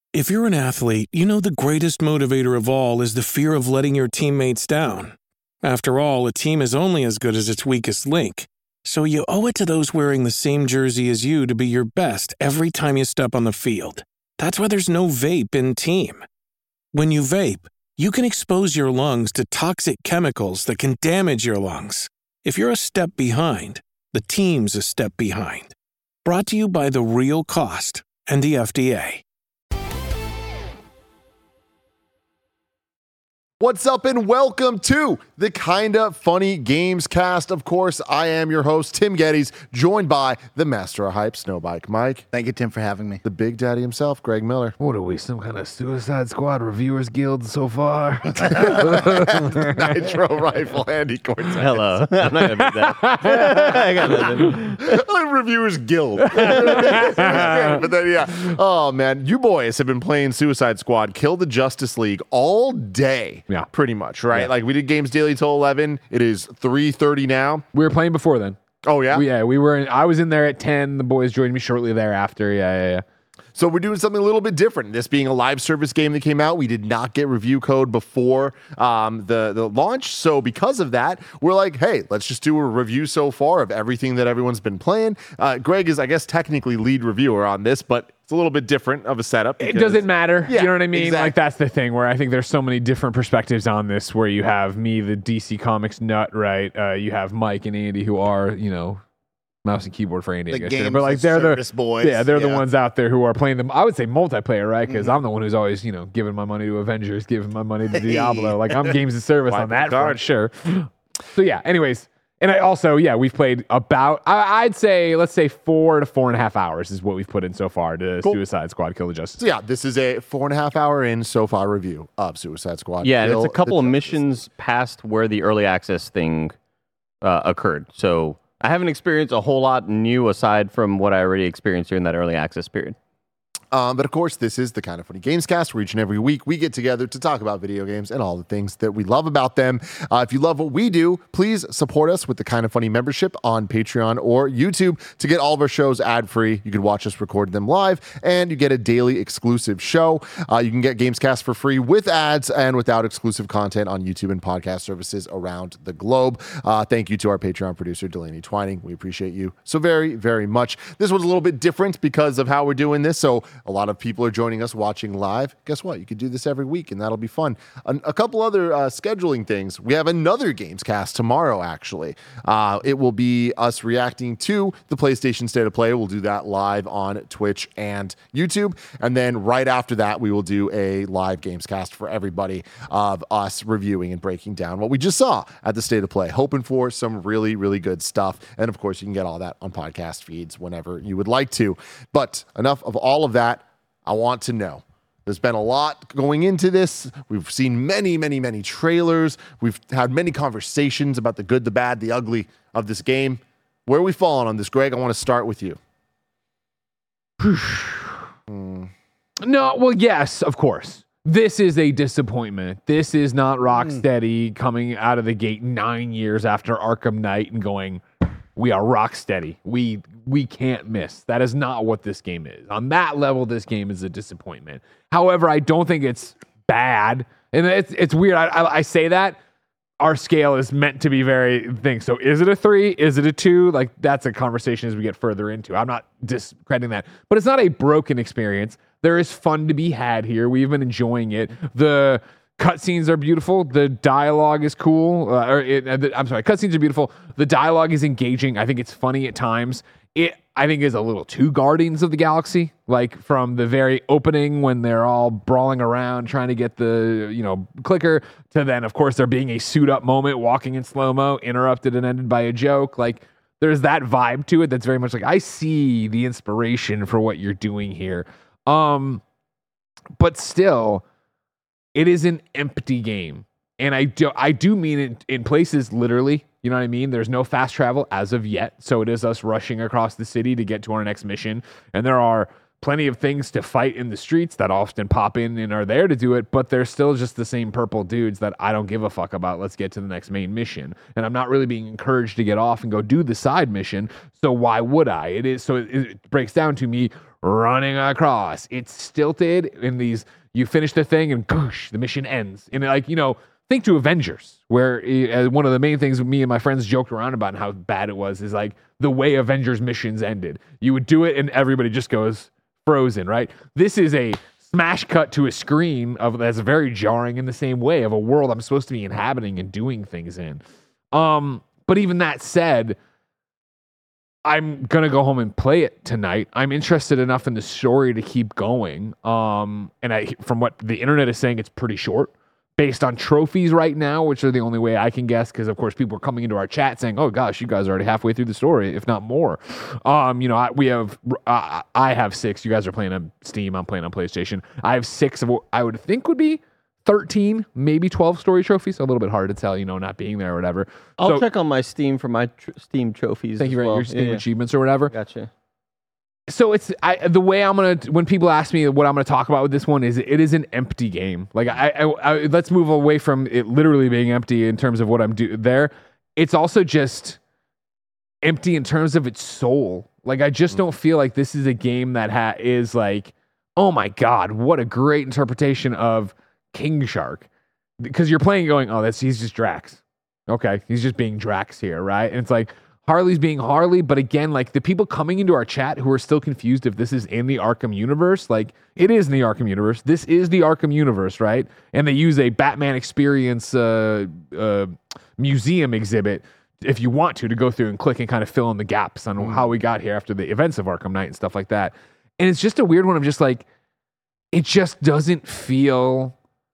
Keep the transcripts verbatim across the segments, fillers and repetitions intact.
If you're an athlete, you know the greatest motivator of all is the fear of letting your teammates down. After all, a team is only as good as its weakest link. So you owe it to those wearing the same jersey as you to be your best every time you step on the field. That's why there's no vape in team. When you vape, you can expose your lungs to toxic chemicals that can damage your lungs. If you're a step behind, the team's a step behind. Brought to you by The Real Cost and the F D A. What's up and welcome to the Kinda Funny Games cast. Of course, I am your host, Tim Geddes, joined by the master of hype, Snowbike Mike. Thank you, Tim, for having me. The Big Daddy himself, Greg Miller. What are we, some kind of Suicide Squad Reviewers Guild so far? Nitro Rifle, Andy Cortez. Hello. I'm not going to do that. I got nothing. Reviewers Guild. But then, yeah. Oh, man. You boys have been playing Suicide Squad, Kill the Justice League all day. Yeah. Pretty much, right? Yeah. Like, we did games daily till eleven. It is three thirty now. We were playing before then. Oh, yeah? We, yeah, we were. In, I was in there at ten. The boys joined me shortly thereafter. Yeah, yeah, yeah. So we're doing something a little bit different. This being a live service game that came out, we did not get review code before um, the, the launch. So because of that, we're like, hey, let's just do a review so far of everything that everyone's been playing. Uh, Greg is, I guess, technically lead reviewer on this, but it's a little bit different of a setup. It doesn't matter. Yeah, you know what I mean? exactly. Like, that's the thing where I think there's so many different perspectives on this, where you have me, the D C Comics nut, right? Uh, you have Mike and Andy, who are, you know, mouse and keyboard for Andy, The I guess. games But like, they're service the boys. Yeah, they're the Yeah. ones out there who are playing them. I would say multiplayer, right? Because Mhm. I'm the one who's always, you know, giving my money to Avengers, giving my money to Diablo. Like, I'm games of service Wipe on the that card. front, sure. So yeah. Anyways, and I also, yeah, we've played about, I, I'd say, let's say four to four and a half hours is what we've put in so far to Cool. Suicide Squad: Kill the Justice. So yeah, this is a four and a half hour in so far review of Suicide Squad. Yeah, and Kill it's a couple the of Justice missions past where the early access thing uh, occurred. So I haven't experienced a whole lot new aside from what I already experienced during that early access period. Um, but of course, this is the Kind of Funny Games cast, where each and every week we get together to talk about video games and all the things that we love about them. Uh, if you love what we do, please support us with the Kind of Funny membership on Patreon or YouTube to get all of our shows ad-free. You can watch us record them live, and you get a daily exclusive show. Uh, you can get Gamescast for free with ads and without exclusive content on YouTube and podcast services around the globe. Uh, thank you to our Patreon producer, Delaney Twining. We appreciate you so very, very much. This one's a little bit different because of how we're doing this, so a lot of people are joining us watching live. Guess what? You could do this every week, and that'll be fun. A, a couple other uh, scheduling things. We have another Games cast tomorrow, actually. Uh, it will be us reacting to the PlayStation State of Play. We'll do that live on Twitch and YouTube. And then right after that, we will do a live Games cast for everybody of us reviewing and breaking down what we just saw at the State of Play. Hoping for some really, really good stuff. And of course, you can get all that on podcast feeds whenever you would like to. But enough of all of that. I want to know. There's been a lot going into this. We've seen many, many, many trailers. We've had many conversations about the good, the bad, the ugly of this game. Where are we falling on this, Greg? I want to start with you. No, well, yes, of course. This is a disappointment. This is not Rocksteady coming out of the gate nine years after Arkham Knight and going, we are Rocksteady. We we can't miss. That is not what this game is. On that level, this game is a disappointment. However, I don't think it's bad. And it's it's weird. I, I, I say that. Our scale is meant to be very thing. So is it a three? Is it a two? Like, that's a conversation as we get further into. I'm not discrediting that. But it's not a broken experience. There is fun to be had here. We've been enjoying it. The cutscenes are beautiful. The dialogue is cool. Uh, or it, uh, the, I'm sorry, cutscenes are beautiful. The dialogue is engaging. I think it's funny at times. It, I think, is a little too Guardians of the Galaxy. Like, from the very opening when they're all brawling around trying to get the, you know, clicker, to then, of course, there being a suit-up moment, walking in slow-mo, interrupted and ended by a joke. Like, there's that vibe to it that's very much like, I see the inspiration for what you're doing here. Um, but still, it is an empty game. And I do, I do mean it in places literally. You know what I mean? There's no fast travel as of yet. So it is us rushing across the city to get to our next mission. And there are plenty of things to fight in the streets that often pop in and are there to do it, but they're still just the same purple dudes that I don't give a fuck about. Let's get to the next main mission. And I'm not really being encouraged to get off and go do the side mission. So why would I? It is so it, it breaks down to me running across. It's stilted in these, you finish the thing and goosh, the mission ends. And like, you know, think to Avengers, where uh, one of the main things me and my friends joked around about and how bad it was is like the way Avengers missions ended. You would do it and everybody just goes frozen, right? This is a smash cut to a screen of that's very jarring in the same way of a world I'm supposed to be inhabiting and doing things in. Um, but even that said, I'm gonna go home and play it tonight. I'm interested enough in the story to keep going. Um, and I, from what the internet is saying, it's pretty short. Based on trophies right now, which are the only way I can guess, because of course people are coming into our chat saying, "Oh gosh, you guys are already halfway through the story, if not more." Um, you know, I, we have, uh, I have six. You guys are playing on Steam. I'm playing on PlayStation. I have six of what I would think would be thirteen, maybe twelve story trophies. A little bit hard to tell, you know, not being there or whatever. I'll So, check on my Steam for my tr- Steam trophies. Thank as you for well. your Steam Yeah, achievements or whatever. yeah. Gotcha. So it's I, the way I'm gonna when people ask me what I'm gonna talk about with this one is it is an empty game. Like I, I, I let's move away from it literally being empty in terms of what I'm do there. It's also just empty in terms of its soul. Like I just don't feel like this is a game that ha- is like, oh my god, what a great interpretation of King Shark, because you're playing going, oh that's he's just Drax. Okay, he's just being Drax here, right? And it's like, Harley's being Harley, but again, like the people coming into our chat who are still confused if this is in the Arkham universe, like it is in the Arkham universe. This is the Arkham universe, right? And they use a Batman Experience uh, uh, museum exhibit, if you want to, to go through and click and kind of fill in the gaps on mm. how we got here after the events of Arkham Knight and stuff like that. And it's just a weird one of just like, it just doesn't feel,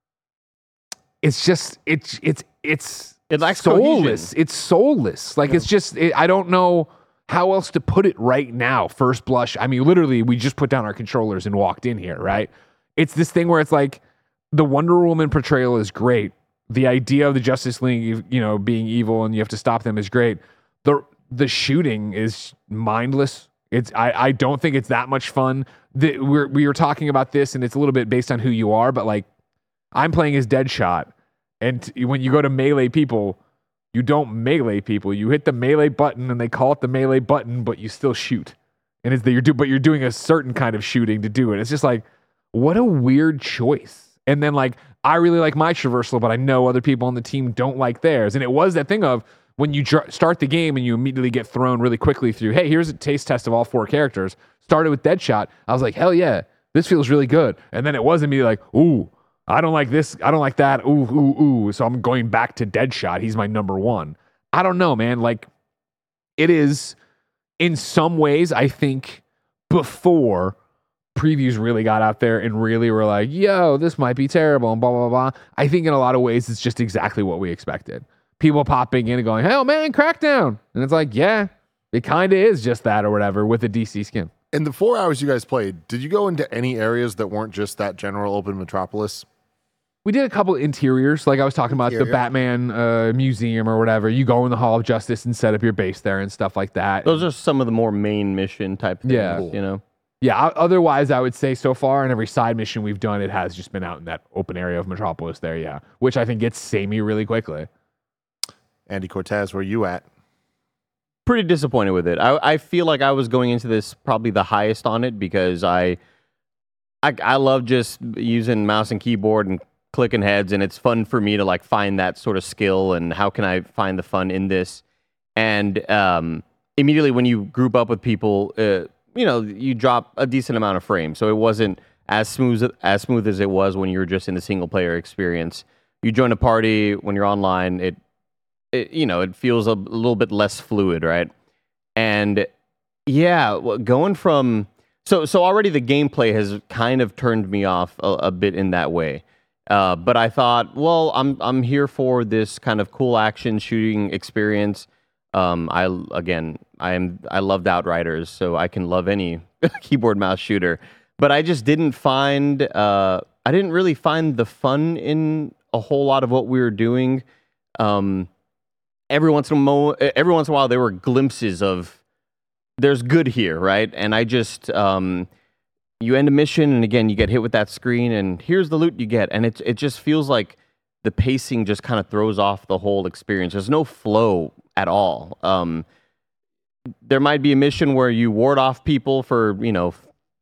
it's just, it's, it's, it's, It lacks soulless. cohesion. It's soulless. Like, yeah. It's just, it, I don't know how else to put it right now. First blush. I mean, literally, we just put down our controllers and walked in here, right? It's this thing where it's like, the Wonder Woman portrayal is great. The idea of the Justice League, you know, being evil and you have to stop them is great. The the shooting is mindless. It's I, I don't think it's that much fun. The, we're, we were talking about this, and it's a little bit based on who you are, but like, I'm playing as Deadshot. And t- when you go to melee people, you don't melee people. You hit the melee button, and they call it the melee button, but you still shoot. And it's the, you're do, but you're doing a certain kind of shooting to do it. It's just like, what a weird choice. And then like, I really like my traversal, but I know other people on the team don't like theirs. And it was that thing of when you dr- start the game and you immediately get thrown really quickly through, hey, here's a taste test of all four characters. Started with Deadshot. I was like, hell yeah, this feels really good. And then it was immediately like, ooh, I don't like this. I don't like that. Ooh, ooh, ooh. So I'm going back to Deadshot. He's my number one. I don't know, man. Like, it is, in some ways, I think, before previews really got out there and really were like, yo, this might be terrible and blah, blah, blah. I think in a lot of ways, it's just exactly what we expected. People popping in and going, hell, man, Crackdown. And it's like, yeah, it kind of is just that or whatever with a D C skin. In the four hours you guys played, did you go into any areas that weren't just that general open metropolis? We did a couple of interiors, like I was talking about Interior. the Batman uh, museum or whatever. You go in the Hall of Justice and set up your base there and stuff like that. Those are some of the more main mission type things, yeah. you know? Yeah, otherwise, I would say so far in every side mission we've done, it has just been out in that open area of Metropolis there, yeah. Which I think gets samey really quickly. Andy Cortez, where you at? Pretty disappointed with it. I, I feel like I was going into this probably the highest on it because I, I I love just using mouse and keyboard and clicking heads, and it's fun for me to like find that sort of skill and how can I find the fun in this. And um, immediately when you group up with people, uh, you know, you drop a decent amount of frames, so it wasn't as smooth as smooth as it was when you were just in the single player experience. You join a party when you're online, it. It, you know, it feels a, a little bit less fluid, right? And yeah, going from so so already the gameplay has kind of turned me off a, a bit in that way. Uh, but I thought, well, I'm I'm here for this kind of cool action shooting experience. Um, I again, I am I loved Outriders, so I can love any keyboard mouse shooter. But I just didn't find uh, I didn't really find the fun in a whole lot of what we were doing. Um, Every once in a mo- every once in a while, there were glimpses of there's good here, right? And I just um, you end a mission, and again, you get hit with that screen, and here's the loot you get, and it it just feels like the pacing just kind of throws off the whole experience. There's no flow at all. Um, there might be a mission where you ward off people for you know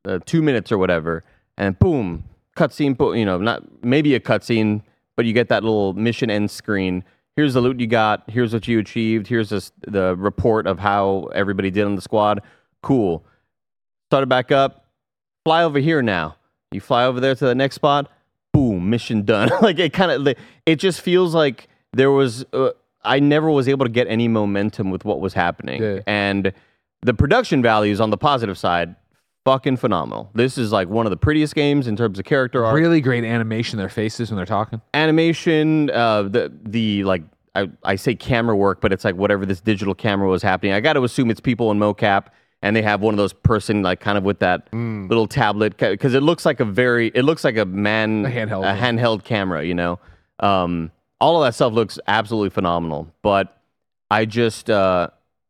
uh, two minutes or whatever, and boom, cutscene. You know, not maybe a cutscene, but you get that little mission end screen. Here's the loot you got. Here's what you achieved. Here's this, the report of how everybody did on the squad. Cool. Start it back up. Fly over here now. You fly over there to the next spot. Boom, mission done. Like it kind of, it just feels like there was. Uh, I never was able to get any momentum with what was happening, Yeah. and the production values on the positive side, fucking phenomenal. This is like one of the prettiest games in terms of character art. Really great animation, their faces when they're talking. Animation, uh, the the like I, I say camera work, but it's like whatever this digital camera was happening. I got to assume it's people in mocap, and they have one of those person like kind of with that Mm. little tablet because it looks like a very it looks like a man A handheld. a handheld camera. You know, um, all of that stuff looks absolutely phenomenal. But I just uh,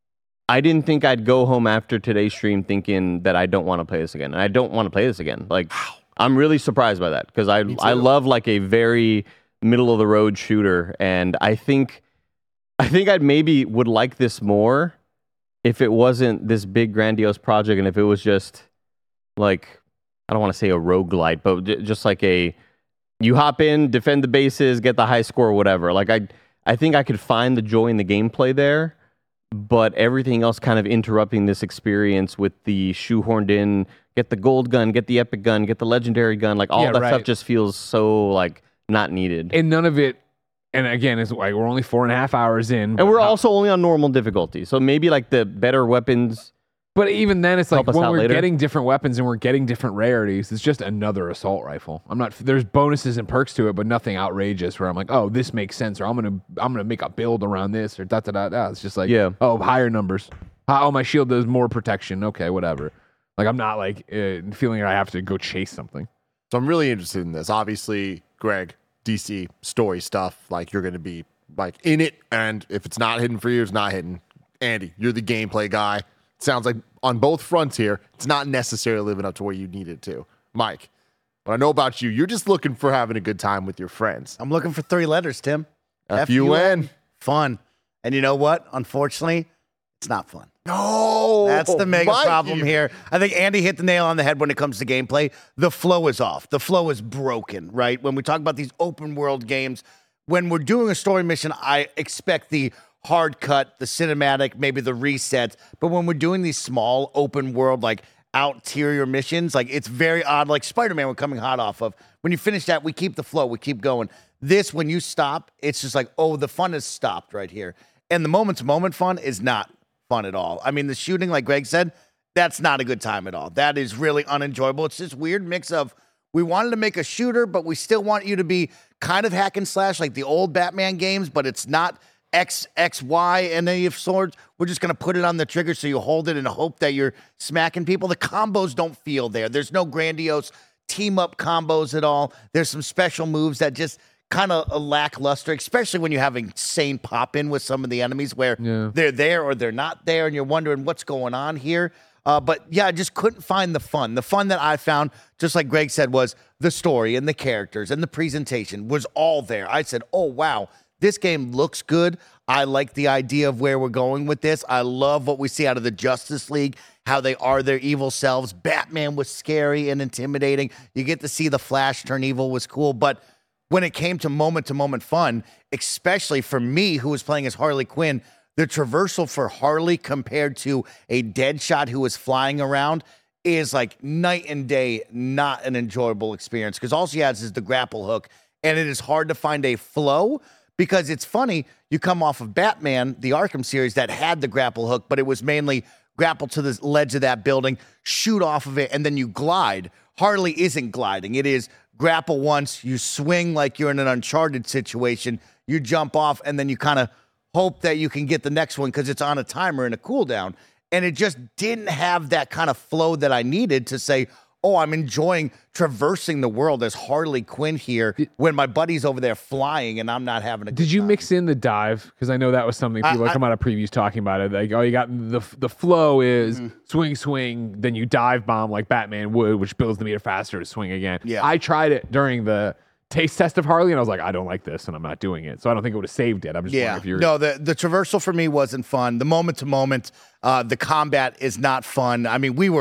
I didn't think I'd go home after today's stream thinking that I don't want to play this again, and I don't want to play this again. Like I'm really surprised by that because I I love like a very middle of the road shooter, and I think I think I'd maybe would like this more if it wasn't this big grandiose project, and if it was just like I don't want to say a roguelite, but j- just like a you hop in, defend the bases, get the high score, whatever. Like I I think I could find the joy in the gameplay there, but everything else kind of interrupting this experience with the shoehorned in, get the gold gun, get the epic gun, get the legendary gun, like all Yeah, that right. stuff just feels so like not needed. And none of it, and again, it's like we're only four and a half hours in. And we're but- also only on normal difficulty, so maybe like the better weapons. But even then, it's like Help us when out we're later. getting different weapons and we're getting different rarities, it's just another assault rifle. I'm not. There's bonuses and perks to it, but nothing outrageous. Where I'm like, oh, this makes sense, or I'm gonna I'm gonna make a build around this, or da da da da. It's just like, Yeah. oh, higher numbers. Oh, my shield does more protection. Okay, whatever. Like I'm not like uh, feeling like I have to go chase something. So I'm really interested in this. Obviously, Greg, D C story stuff, like you're going to be like in it, and if it's not hidden for you, it's not hidden. Andy, you're the gameplay guy. It sounds like on both fronts here, it's not necessarily living up to where you need it to. Mike, what I know about you, you're just looking for having a good time with your friends. I'm looking for three letters, Tim. F U N. Fun. And you know what? Unfortunately, it's not fun. No, That's the mega Mikey. problem here. I think Andy hit the nail on the head when it comes to gameplay. The flow is off. The flow is broken, right? When we talk about these open world games, when we're doing a story mission, I expect the hard cut, the cinematic, maybe the resets. But when we're doing these small open world, like outerior missions, like it's very odd. Like Spider-Man, we're coming hot off of. When you finish that, we keep the flow, we keep going. This, when you stop, it's just like, oh, the fun has stopped right here. And the moment-to-moment fun is not fun at all. I mean, the shooting, like Greg said, that's not a good time at all. That is really unenjoyable. It's this weird mix of we wanted to make a shooter, but we still want you to be kind of hack and slash like the old Batman games, but it's not X, X, Y, and then you have swords. We're just going to put it on the trigger so you hold it and hope that you're smacking people. The combos don't feel there. There's no grandiose team-up combos at all. There's some special moves that just kind of lackluster, especially when you have insane pop-in with some of the enemies where Yeah. they're there or they're not there, and you're wondering what's going on here. Uh, but yeah, I just couldn't find the fun. The fun that I found, just like Greg said, was the story and the characters and the presentation was all there. I said, oh, wow, this game looks good. I like the idea of where we're going with this. I love what we see out of the Justice League, how they are their evil selves. Batman was scary and intimidating. You get to see the Flash turn evil was cool. But when it came to moment-to-moment fun, especially for me, who was playing as Harley Quinn, the traversal for Harley compared to a Deadshot who was flying around is like night and day, not an enjoyable experience because all she has is the grapple hook, and it is hard to find a flow because it's funny, you come off of Batman, the Arkham series that had the grapple hook, but it was mainly grapple to the ledge of that building, shoot off of it, and then you glide. Harley isn't gliding. It is grapple once, you swing like you're in an Uncharted situation, you jump off, and then you kind of hope that you can get the next one because it's on a timer and a cooldown. And it just didn't have that kind of flow that I needed to say, oh, I'm enjoying traversing the world as Harley Quinn here when my buddy's over there flying and I'm not having a good Did you time. mix in the dive? Because I know that was something people I- I, come out of previews talking about it. Like, oh, you got the the flow is Mm-hmm. swing, swing, then you dive bomb like Batman would, which builds the meter faster to swing again. Yeah. I tried it during the taste test of Harley, and I was like, I don't like this, and I'm not doing it. So I don't think it would have saved it. I'm just Yeah, wondering if you're. no, the, the traversal for me wasn't fun. The moment to moment, uh, the combat is not fun. I mean, we were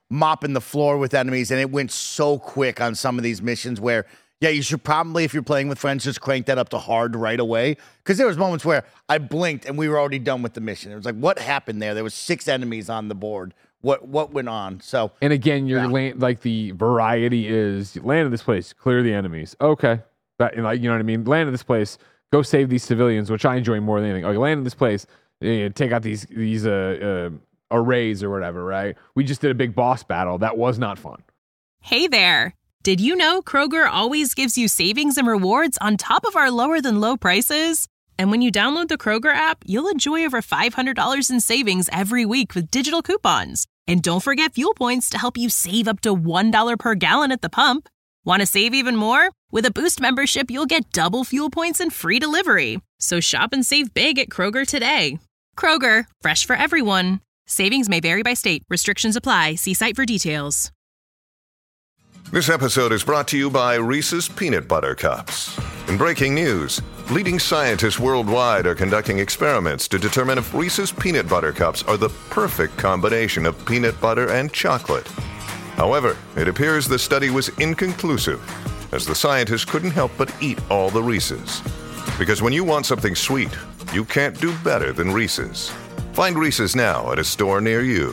mopping the floor with enemies, and it went so quick on some of these missions where, yeah, you should probably, if you're playing with friends, just crank that up to hard right away. Because there was moments where I blinked and we were already done with the mission. It was like, what happened there? There was six enemies on the board. What what went on? So, and again, you're yeah. land, like the variety is you land in this place, clear the enemies. Okay, that, like, you know what I mean. Land in this place, go save these civilians, which I enjoy more than anything. Oh, you land in this place, you know, take out these these uh, uh, arrays or whatever. Right? We just did a big boss battle. That was not fun. Hey there. Did you know Kroger always gives you savings and rewards on top of our lower than low prices? And when you download the Kroger app, you'll enjoy over five hundred dollars in savings every week with digital coupons. And don't forget fuel points to help you save up to one dollar per gallon at the pump. Want to save even more? With a Boost membership, you'll get double fuel points and free delivery. So shop and save big at Kroger today. Kroger, fresh for everyone. Savings may vary by state. Restrictions apply. See site for details. This episode is brought to you by Reese's Peanut Butter Cups. In breaking news, leading scientists worldwide are conducting experiments to determine if Reese's Peanut Butter Cups are the perfect combination of peanut butter and chocolate. However, it appears the study was inconclusive, as the scientists couldn't help but eat all the Reese's. Because when you want something sweet, you can't do better than Reese's. Find Reese's now at a store near you.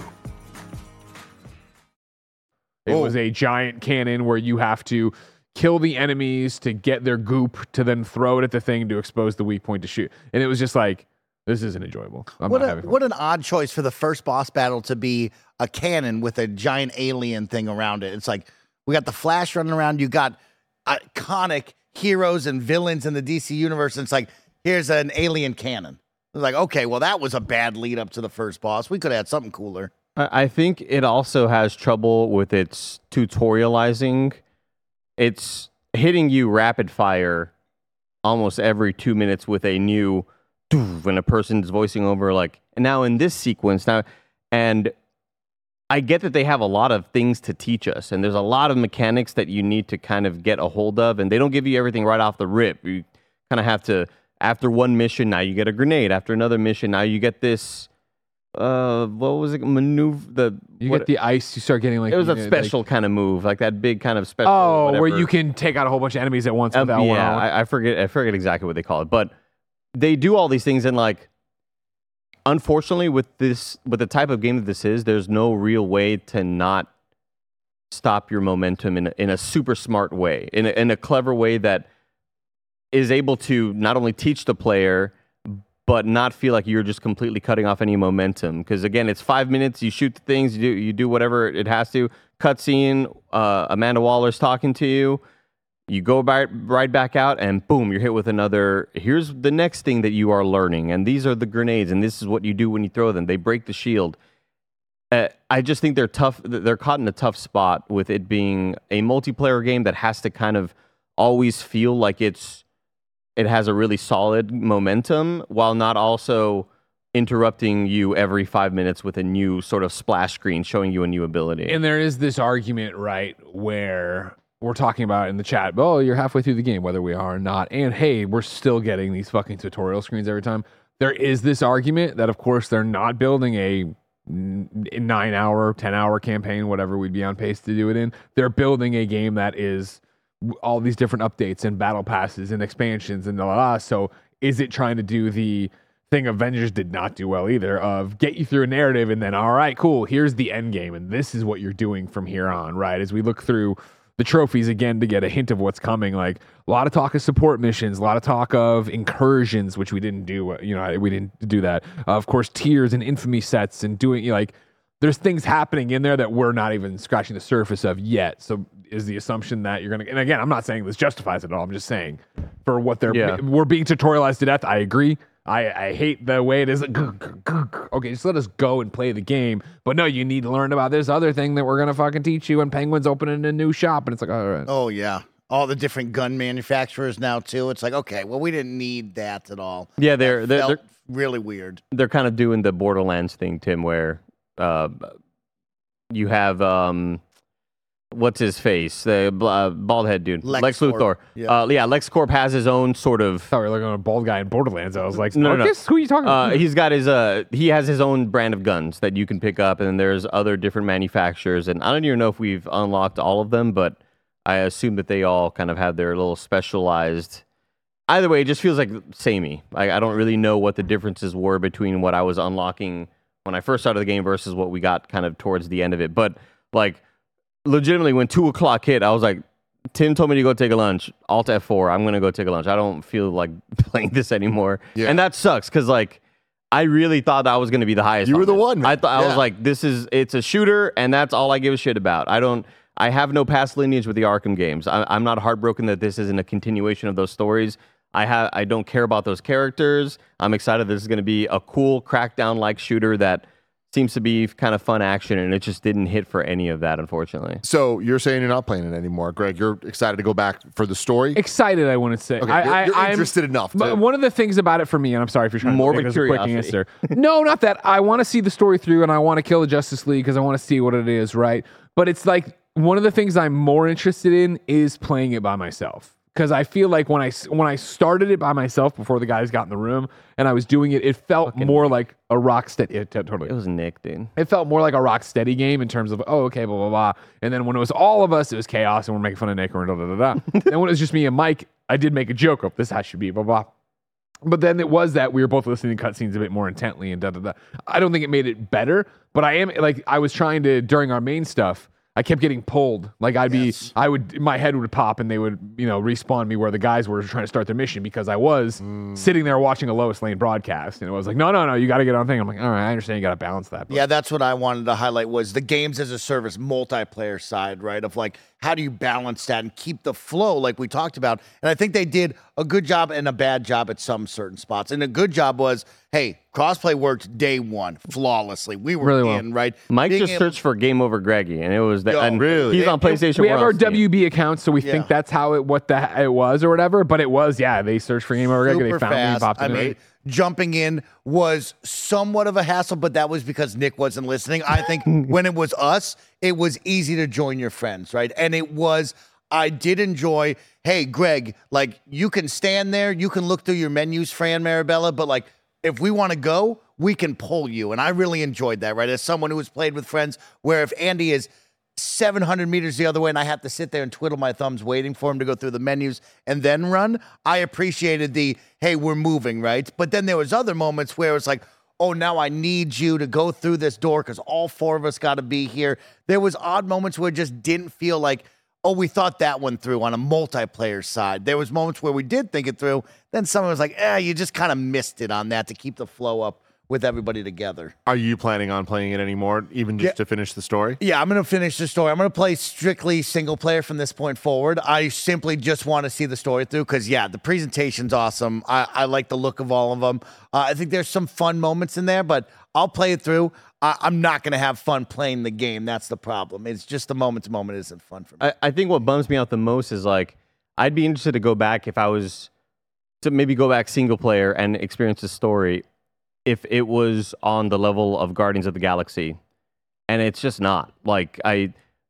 It oh. was a giant cannon where you have to kill the enemies to get their goop to then throw it at the thing to expose the weak point to shoot. And it was just like, this isn't enjoyable. I'm what, not a, having fun. What an odd choice for the first boss battle to be a cannon with a giant alien thing around it. It's like, we got the Flash running around. You got iconic heroes and villains in the D C universe. And it's like, here's an alien cannon. It's like, okay, well, that was a bad lead up to the first boss. We could have had something cooler. I think it also has trouble with its tutorializing. It's hitting you rapid fire almost every two minutes with a new when a person's voicing over like, and now in this sequence now, and I get that they have a lot of things to teach us, and there's a lot of mechanics that you need to kind of get a hold of, and they don't give you everything right off the rip. You kind of have to, after one mission, now you get a grenade. After another mission, now you get this. Uh, what was it? Maneuver the you what, get the ice. You start getting like it was a know, special like, kind of move, like that big kind of special. Oh, whatever. where you can take out a whole bunch of enemies at once. Um, without yeah, one I, I forget. I forget exactly what they call it, but they do all these things, and like, unfortunately, with this, with the type of game that this is, there's no real way to not stop your momentum in a, in a super smart way, in a, in a clever way that is able to not only teach the player, but not feel like you're just completely cutting off any momentum. Because again, it's five minutes, you shoot the things, you do, you do whatever it has to. Cutscene, uh, Amanda Waller's talking to you, you go right, right back out, and boom, you're hit with another, here's the next thing that you are learning, and these are the grenades, and this is what you do when you throw them. They break the shield. Uh, I just think they're tough, they're caught in a tough spot with it being a multiplayer game that has to kind of always feel like it's it has a really solid momentum while not also interrupting you every five minutes with a new sort of splash screen showing you a new ability. And there is this argument, right, where we're talking about in the chat, oh, you're halfway through the game, whether we are or not. And hey, we're still getting these fucking tutorial screens every time. There is this argument that, of course, they're not building a nine hour, ten hour campaign, whatever we'd be on pace to do it in. They're building a game that is all these different updates and battle passes and expansions and blah, blah, blah. So is it trying to do the thing Avengers did not do well either of get you through a narrative and then, all right, cool, here's the end game and this is what you're doing from here on, right? As we look through the trophies again to get a hint of what's coming, like a lot of talk of support missions, a lot of talk of incursions, which we didn't do, you know, we didn't do that. Uh, of course, tiers and infamy sets and doing, you know, like, there's things happening in there that we're not even scratching the surface of yet. So is the assumption that you're going to, and again, I'm not saying this justifies it at all. I'm just saying for what they're, yeah. we're being tutorialized to death. I agree. I, I hate the way it is. Okay, just let us go and play the game. But no, you need to learn about this other thing that we're going to fucking teach you. And Penguin's opening a new shop. And it's like, all right. Oh, yeah. All the different gun manufacturers now, too. It's like, okay, well, we didn't need that at all. Yeah, they're, they're, they're really weird. They're kind of doing the Borderlands thing, Tim, where uh, you have um, what's his face? The uh, bald head dude. Lex Lex, Corp. Luthor. Yeah. Uh, yeah, LexCorp has his own sort of. I thought we were looking at a bald guy in Borderlands. I was like, No, no, no. Marcus? Who are you talking Uh, about? he's got his uh he has his own brand of guns that you can pick up, and then there's other different manufacturers, and I don't even know if we've unlocked all of them, but I assume that they all kind of have their little specialized. Either way, it just feels like samey. I, I don't really know what the differences were between what I was unlocking when I first started the game versus what we got kind of towards the end of it. But like, legitimately, when two o'clock hit, I was like, Tim told me to go take a lunch. Alt F four. I'm gonna go take a lunch. I don't feel like playing this anymore, Yeah. and that sucks because like I really thought that was gonna be the highest. You on were the this. one, man. I thought I Yeah. was like, this is it's a shooter, and that's all I give a shit about. I don't. I have no past lineage with the Arkham games. I, I'm not heartbroken that this isn't a continuation of those stories. I have. I don't care about those characters. I'm excited this is going to be a cool Crackdown-like shooter that seems to be kind of fun action, and it just didn't hit for any of that, unfortunately. So you're saying you're not playing it anymore, Greg? You're excited to go back for the story? Excited, I want to say. Okay, I, you're, I, you're I'm- interested enough. To, But one of the things about it for me, and I'm sorry if you're trying Morbid to make this a quick curiosity. answer. No, not that. I want to see the story through, and I want to kill the Justice League because I want to see what it is, right? But it's like one of the things I'm more interested in is playing it by myself. Because I feel like when I when I started it by myself before the guys got in the room and I was doing it, it felt more like a rock steady. It, totally, It was Nick, dude. it felt more like a rock steady game in terms of oh okay blah blah blah. And then when it was all of us, it was chaos and we're making fun of Nick and da da da da. And when it was just me and Mike, I did make a joke of this how it should be blah blah. But then it was that we were both listening to cutscenes a bit more intently and da da da. I don't think it made it better, but I am like I was trying to during our main stuff. I kept getting pulled. Like I'd Yes. be, I would, my head would pop, and they would, you know, respawn me where the guys were trying to start their mission because I was sitting there watching a Lois Lane broadcast, and it was like, no, no, no, you got to get on thing. I'm like, all right, I understand, you got to balance that. But Yeah, that's what I wanted to highlight was the games as a service multiplayer side, right? Of like, how do you balance that and keep the flow like we talked about? And I think they did a good job and a bad job at some certain spots. And a good job was, hey, crossplay worked day one flawlessly. We were Really well. in, right? Mike Being just able- search for Game Over Greggy, and it was that. Yo, and really? He's on It- it- PlayStation. we we're have on our Steam. W B account, so we Yeah. think that's how it, what the it was or whatever. But it was, yeah, they searched for Game Over Greggy, they super found me, and fast. popped I in. mean, jumping in was somewhat of a hassle, but that was because Nick wasn't listening. I think when it was us, it was easy to join your friends, right? And it was, I did enjoy, hey, Greg, like you can stand there, you can look through your menus, Fran Marabella, but like if we want to go, we can pull you. And I really enjoyed that, right? As someone who has played with friends, where if Andy is seven hundred meters the other way and I have to sit there and twiddle my thumbs waiting for him to go through the menus and then run, I appreciated the, hey, we're moving, right? But then there was other moments where it was like, oh, now I need you to go through this door because all four of us got to be here. There was odd moments where it just didn't feel like, oh, we thought that one through on a multiplayer side. There was moments where we did think it through. Then someone was like, eh, you just kind of missed it on that to keep the flow up with everybody together. are you planning on playing it anymore, even just Yeah. to finish the story? Yeah, I'm going to finish the story. I'm going to play strictly single player from this point forward. I simply just want to see the story through because, yeah, the presentation's awesome. I, I like the look of all of them. Uh, I think there's some fun moments in there, but I'll play it through. I, I'm not going to have fun playing the game. That's the problem. It's just the moment to moment isn't fun for me. I, I think what bums me out the most is like I'd be interested to go back if I was to maybe go back single player and experience the story if it was on the level of Guardians of the Galaxy, and it's just not. Like I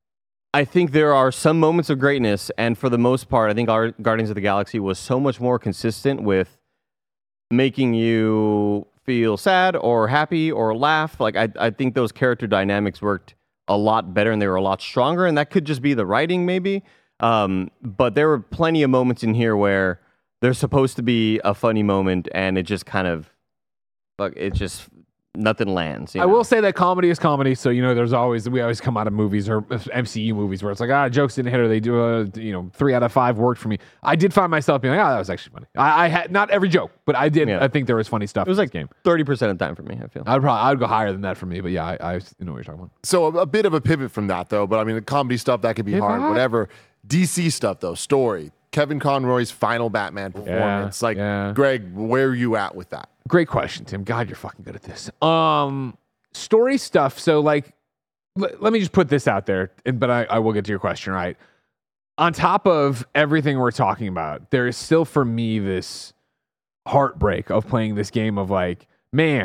I think there are some moments of greatness, and for the most part I think our Guardians of the Galaxy was so much more consistent with making you feel sad or happy or laugh. Like I I think those character dynamics worked a lot better and they were a lot stronger, and that could just be the writing maybe. Um, but there were plenty of moments in here where there's supposed to be a funny moment and it just kind of, like, it just, nothing lands. You I know? will say that comedy is comedy, so you know there's always we always come out of movies or M C U movies where it's like ah jokes didn't hit or they do a you know three out of five worked for me. I did find myself being like ah that was actually funny. I, I had not every joke, but I did. Yeah. I think there was funny stuff. It was in like this game. thirty percent of the time for me, I feel. I'd probably I'd go higher than that for me, but yeah, I, I you know what you're talking about. So a, a bit of a pivot from that, though. But I mean, the comedy stuff that could be hard, Pivot? whatever. D C stuff, though. Story. Kevin Conroy's final Batman performance. like, yeah. Greg, where are you at with that? Great question, Tim. God, you're fucking good at this. Um, story stuff. So, like, l- let me just put this out there, and but I, I will get to your question, right? On top of everything we're talking about, there is still for me this heartbreak of playing this game of like, man,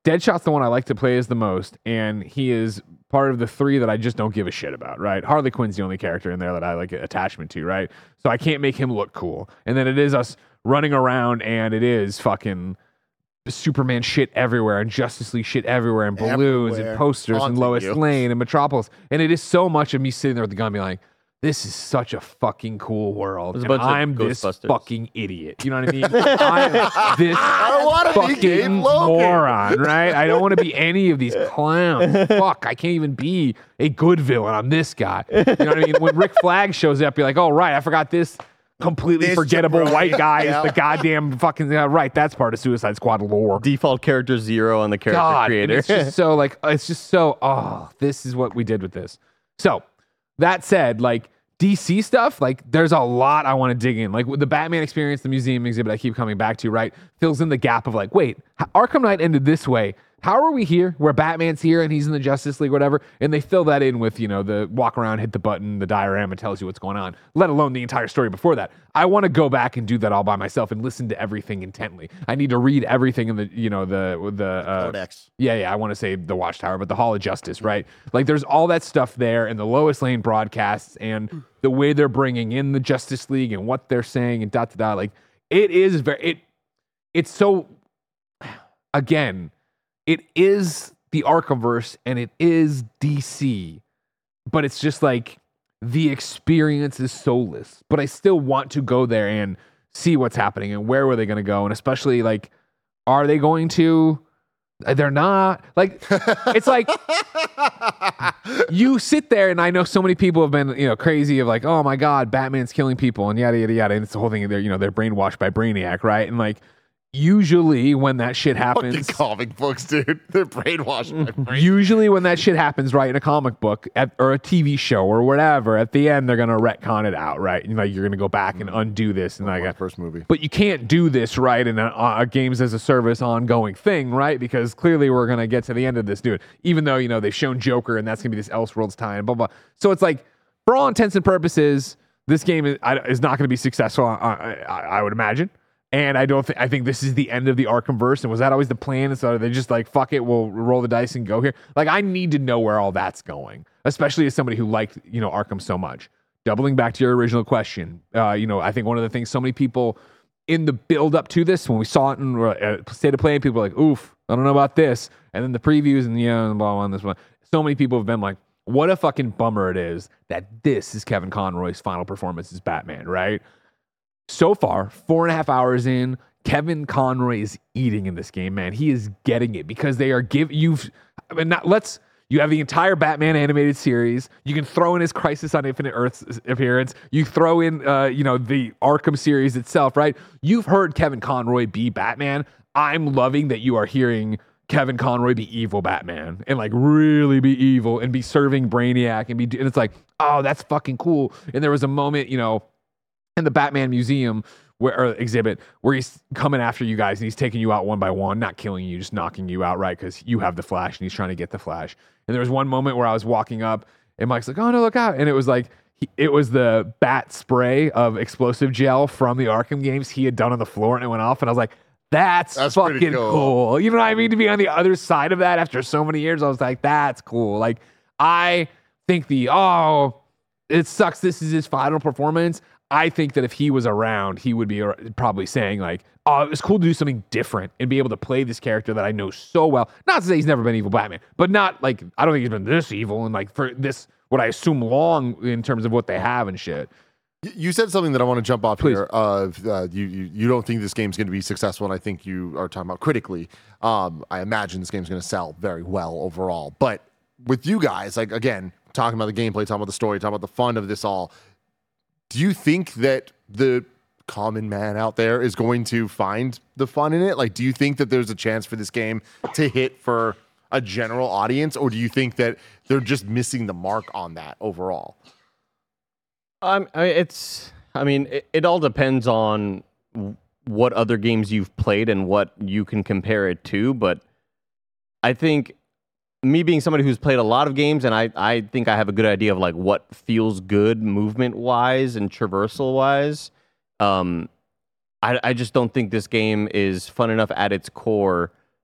Deadshot's the one I like to play as the most, and he is part of the three that I just don't give a shit about, right? Harley Quinn's the only character in there that I like attachment to, right? So I can't make him look cool. And then it is us running around, and it is fucking Superman shit everywhere, and Justice League shit everywhere, and balloons Everywhere. and posters Haunting and Lois you. Lane and Metropolis. And it is so much of me sitting there with the gun being like, this is such a fucking cool world. There's a And bunch of I'm this Ghostbusters. fucking idiot. You know what I mean? I'm this I wanna be Gabe fucking Logan. moron, right? I don't want to be any of these clowns. Fuck, I can't even be a good villain. I'm this guy. You know what I mean? When Rick Flag shows up, you're like, oh, right, I forgot this completely This forgettable jabroni. white guy Yeah. is the goddamn fucking, uh, right, that's part of Suicide Squad lore. Default character zero on the character God, and creator. it's just so like it's just so oh, this is what we did with this. So that said, like D C stuff, like there's a lot I want to dig in. Like with the Batman experience, the museum exhibit I keep coming back to, right, fills in the gap of like, wait, Arkham Knight ended this way. How are we here where Batman's here and he's in the Justice League, whatever? And they fill that in with, you know, the walk around, hit the button, the diorama tells you what's going on, let alone the entire story before that. I want to go back and do that all by myself and listen to everything intently. I need to read everything in the, you know, the, the, uh, Codex. yeah, yeah, I want to say the Watchtower, but the Hall of Justice, right? Like there's all that stuff there and the Lois Lane broadcasts and the way they're bringing in the Justice League and what they're saying and dot, dot, dot. Like it is very, it, it's so, again, it is the Arkhamverse and it is D C, but it's just like the experience is soulless. But I still want to go there and see what's happening and where were they going to go, and especially like, are they going to? They're not. Like it's like you sit there, and I know so many people have been, you know, crazy of like, oh my God, Batman's killing people and yada yada yada, and it's the whole thing. They're, you know, they're brainwashed by Brainiac, right? And like. Usually when that shit Fucking happens, comic books, dude. They're brainwashed. by brain. usually when that shit happens, right, in a comic book at, or a T V show or whatever, at the end they're gonna retcon it out, right? And like you're gonna go back and undo this and like, My first movie. but you can't do this right in a, a games as a service ongoing thing, right? Because clearly we're gonna get to the end of this, dude. Even though you know they've shown Joker and that's gonna be this Elseworlds tie and blah blah. So it's like, for all intents and purposes, this game is, is not gonna be successful. I, I, I would imagine. And I don't think I think this is the end of the Arkhamverse. And was that always the plan? And so are they just like, fuck it, we'll roll the dice and go here? Like, I need to know where all that's going, especially as somebody who liked, you know, Arkham so much. Doubling back to your original question, uh, you know, I think one of the things so many people in the build up to this, when we saw it in uh, State of Play, people were like, oof, I don't know about this. And then the previews and yeah, and blah, blah, and this one. So many people have been like, what a fucking bummer it is that this is Kevin Conroy's final performance as Batman, right? So far, four and a half hours in, Kevin Conroy is eating in this game, man. He is getting it because they are give you've. I mean, not, let's. You have the entire Batman animated series. You can throw in his Crisis on Infinite Earths appearance. You throw in, uh, you know, the Arkham series itself, right? You've heard Kevin Conroy be Batman. I'm loving that you are hearing Kevin Conroy be evil Batman and like really be evil and be serving Brainiac and be. And it's like, oh, that's fucking cool. And there was a moment, you know, in the Batman Museum where, or exhibit where he's coming after you guys and he's taking you out one by one, not killing you, just knocking you out, right? Because you have the Flash and he's trying to get the Flash. And there was one moment where I was walking up and Mike's like, oh no, look out. And it was like, he, it was the bat spray of explosive gel from the Arkham games he had done on the floor and it went off. And I was like, that's, That's pretty fucking cool. cool. You know what I mean? To be on the other side of that after so many years, I was like, that's cool. Like, I think the, oh, it sucks. This is his final performance. I think that if he was around, he would be probably saying like, oh, it was cool to do something different and be able to play this character that I know so well. Not to say he's never been evil Batman, but not like, I don't think he's been this evil and like for this, what I assume long in terms of what they have and shit. You said something that I want to jump off Please. here. Of uh, you, you, you don't think this game's going to be successful, and I think you are talking about critically. Um, I imagine this game's going to sell very well overall. But with you guys, like again, talking about the gameplay, talking about the story, talking about the fun of this all. Do you think that the common man out there is going to find the fun in it? Like, do you think that there's a chance for this game to hit for a general audience, or do you think that they're just missing the mark on that overall? Um, I mean, it's. I mean, it, it all depends on what other games you've played and what you can compare it to. But I think me being somebody who's played a lot of games, and I, I think I have a good idea of like what feels good movement wise and traversal wise. Um, I, I just don't think this game is fun enough at its core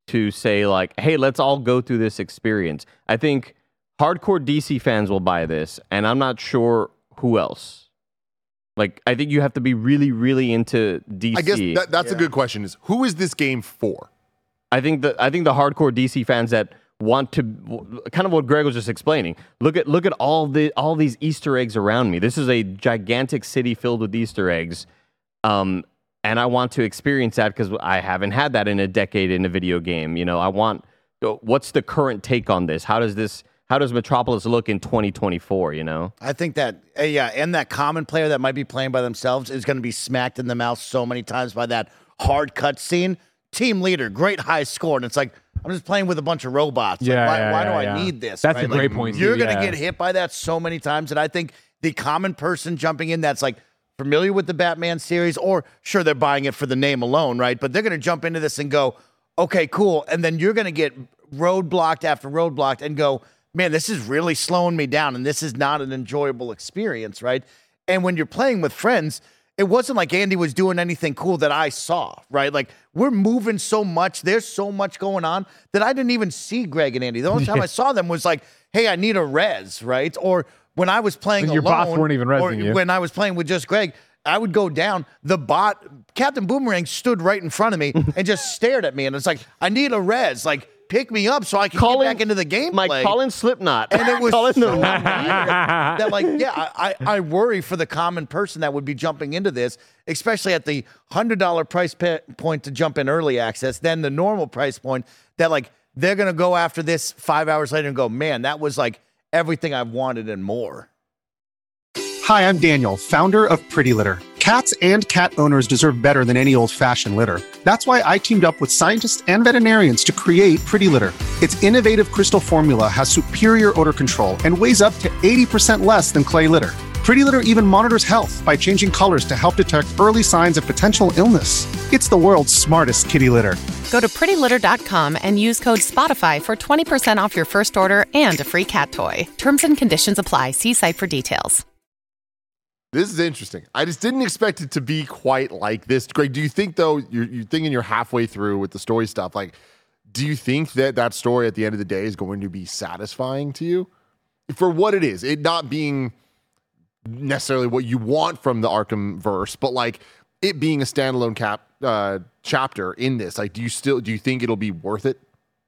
to say like, hey, let's all go through this experience. I think hardcore D C fans will buy this, and I'm not sure who else. Like, I think you have to be really, really into D C. I guess that, that's yeah. a good question. Is who is this game for? I think the I think the hardcore D C fans that want to, kind of what Greg was just explaining. Look at look at all the all these Easter eggs around me. This is a gigantic city filled with Easter eggs, um, and I want to experience that because I haven't had that in a decade in a video game. You know, I want. What's the current take on this? How does this? How does Metropolis look in twenty twenty-four, you know? I think that, uh, yeah, and that common player that might be playing by themselves is going to be smacked in the mouth so many times by that hard cut scene. Team leader, great high score. And it's like, I'm just playing with a bunch of robots. Yeah, like, why yeah, why yeah, do I yeah. need this? That's right? a great like, point. You're too, going to yeah. get hit by that so many times. And I think the common person jumping in that's like familiar with the Batman series, or sure, they're buying it for the name alone, right? But they're going to jump into this and go, okay, cool. And then you're going to get roadblocked after roadblocked and go, man, this is really slowing me down, and this is not an enjoyable experience, right? And when you're playing with friends, it wasn't like Andy was doing anything cool that I saw, right? Like, we're moving so much. There's so much going on that I didn't even see Greg and Andy. The only time I saw them was like, hey, I need a res, right? Or when I was playing and your alone. bots weren't even or resing you. when I was playing with just Greg, I would go down. The bot, Captain Boomerang, stood right in front of me and just stared at me. And it's like, I need a res. Like, pick me up so I can Colin, get back into the gameplay. Like Colin Slipknot. And it was Colin so weird that, like, yeah, I, I worry for the common person that would be jumping into this, especially at the one hundred dollars price pe- point to jump in early access, then the normal price point, that, like, they're going to go after this five hours later and go, man, that was, like, everything I've wanted and more. Hi, I'm Daniel, founder of Pretty Litter. Cats and cat owners deserve better than any old-fashioned litter. That's why I teamed up with scientists and veterinarians to create Pretty Litter. Its innovative crystal formula has superior odor control and weighs up to eighty percent less than clay litter. Pretty Litter even monitors health by changing colors to help detect early signs of potential illness. It's the world's smartest kitty litter. Go to pretty litter dot com and use code SPOTIFY for twenty percent off your first order and a free cat toy. Terms and conditions apply. See site for details. This is interesting. I just didn't expect it to be quite like this. Greg, do you think, though, you're, you're thinking you're halfway through with the story stuff, like, do you think that that story at the end of the day is going to be satisfying to you? For what it is, it not being necessarily what you want from the Arkham verse, but, like, it being a standalone cap uh, chapter in this, like, do you still, do you think it'll be worth it?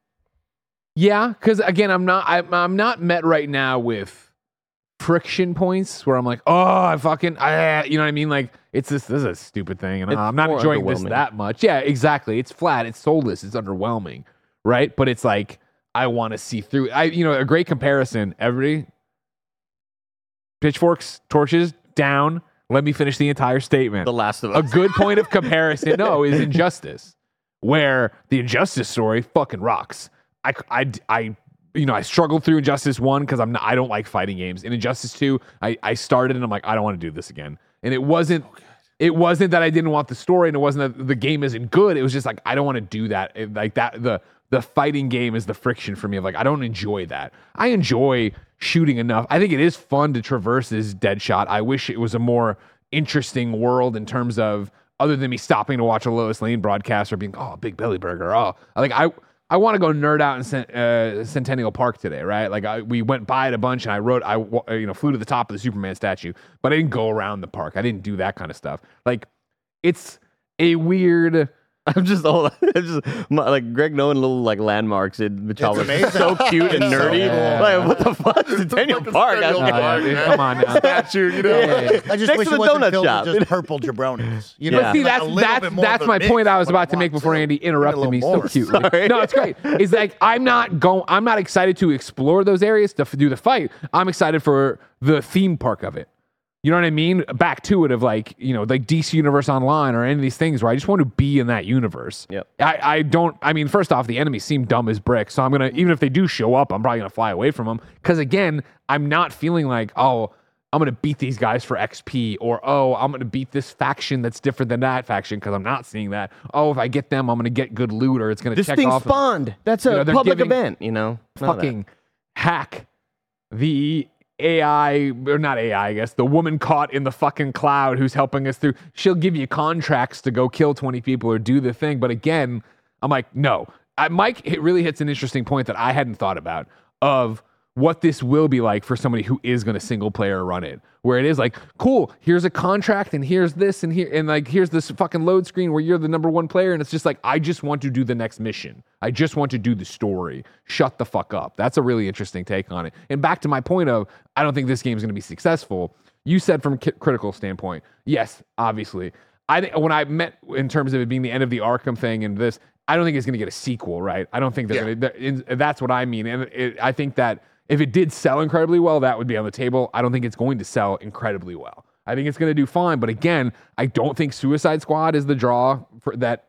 Yeah, because, again, I'm not, I'm, I'm not met right now with friction points where I'm like, oh, I fucking, I, you know what I mean? Like, it's this, this is a stupid thing, and It's I'm not more enjoying this underwhelming. that much. Yeah, exactly. It's flat, it's soulless, it's underwhelming, right? But it's like, I want to see through. I, you know, a great comparison. Everybody, pitchforks, torches, down. Let me finish the entire statement. The Last of A Us. good point of comparison, no, is Injustice, where the Injustice story fucking rocks. I, I, I you know, I struggled through Injustice one because I'm not, I don't like fighting games. In Injustice two, I, I started and I'm like, I don't want to do this again. And it wasn't, it wasn't that I didn't want the story, and it wasn't that the game isn't good. It was just like, I don't want to do that. It, like that, the the fighting game is the friction for me of like, I don't enjoy that. I enjoy shooting enough. I think it is fun to traverse this Deadshot. I wish it was a more interesting world in terms of, other than me stopping to watch a Lois Lane broadcast or being, oh, Big Belly Burger. Oh, I like I. I want to go nerd out in Cent- uh, Centennial Park today, right? Like I, we went by it a bunch, and I rode, I you know, flew to the top of the Superman statue, but I didn't go around the park. I didn't do that kind of stuff. Like, it's a weird. I'm just all just my, like Greg knowing little like landmarks in Metropolis. amazing. So cute and It's so nerdy. cool. Like what the fuck? Centennial Like a Park. I Centennial was like, Park. Uh, yeah, come on now. Statue, you know? Yeah, yeah, yeah. I just Next wish to it the wasn't donut filled shop. with just purple jabronis. You know, But see, like that's a little that's bit more that's of a my mix point I is was what about to make want, before too. Andy interrupted Give me me a little so more. cutely. Sorry. No, it's great. It's like I'm not going. I'm not excited to explore those areas to f- do the fight. I'm excited for the theme park of it. You know what I mean? Back to it of like, you know, like D C Universe Online or any of these things where I just want to be in that universe. Yep. I, I don't, I mean, first off, the enemies seem dumb as bricks. So I'm going to, even if they do show up, I'm probably going to fly away from them. Because again, I'm not feeling like, oh, I'm going to beat these guys for X P, or, oh, I'm going to beat this faction that's different than that faction, because I'm not seeing that. Oh, if I get them, I'm going to get good loot, or it's going to this check thing off. spawned. That's a You know, they're public giving event, you know. None of that. Fucking hack the A I, or not A I, I guess, the woman caught in the fucking cloud who's helping us through. She'll give you contracts to go kill twenty people or do the thing. But again, I'm like, no, I, Mike hit, really hits an interesting point that I hadn't thought about of what this will be like for somebody who is going to single player run it, where it is like, cool, here's a contract and here's this and here, and like, here's this fucking load screen where you're the number one player. And it's just like, I just want to do the next mission. I just want to do the story. Shut the fuck up. That's a really interesting take on it. And back to my point of, I don't think this game is going to be successful. You said from a critical standpoint, yes, obviously. I think when I meant in terms of it being the end of the Arkham thing and this, I don't think it's going to get a sequel, right? I don't think they're yeah. going to, that's what I mean. And it, I think that if it did sell incredibly well, that would be on the table. I don't think it's going to sell incredibly well. I think it's going to do fine. But again, I don't think Suicide Squad is the draw for that